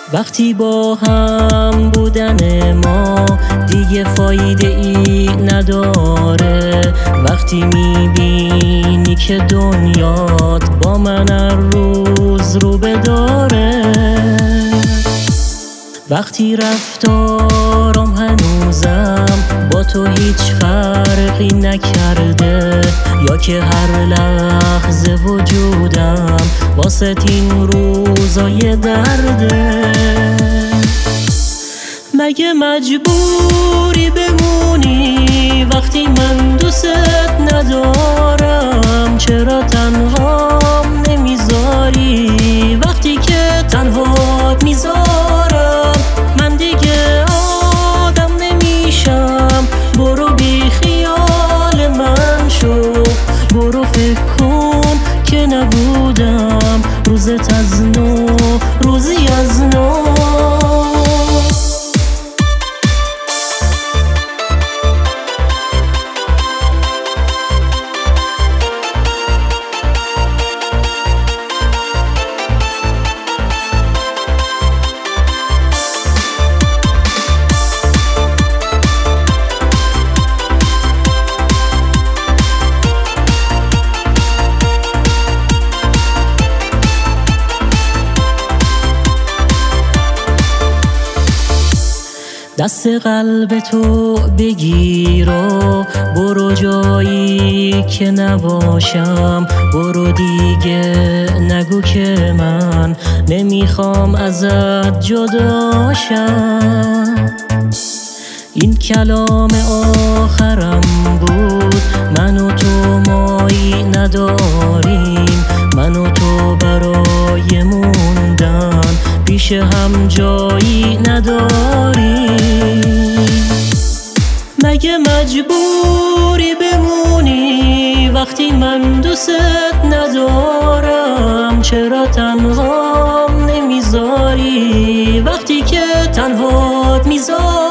وقتی با هم بودن ما دیگه فایده ای نداره، وقتی میبینی که دنیات با من هر روز رو بداره، وقتی رفتارم هنوزم با تو هیچ فرقی نکرده، یا که هر لحظه وجودم واسه این روزای درده، مگه مجبوری بمونی وقتی من دوست ندارم؟ چرا تنهام نمیذاری وقتی که تنهات میذارم؟ من دیگه آدم نمیشم، برو بی خیال من شو، برو فکر کن که نبودم روزت از نو، روزی از نو. دست قلب تو بگیر و برو جایی که نباشم، برو دیگه نگو که من نمیخوام ازت جداشم. این کلام آخرم بود، من و تو مایی نداریم، من و تو برای موندن پیش هم جایی نداریم، مگه مجبوری بمونی وقتی من دوست ندارم؟ چرا تنهام نمیذاری وقتی که تنهات میذاری؟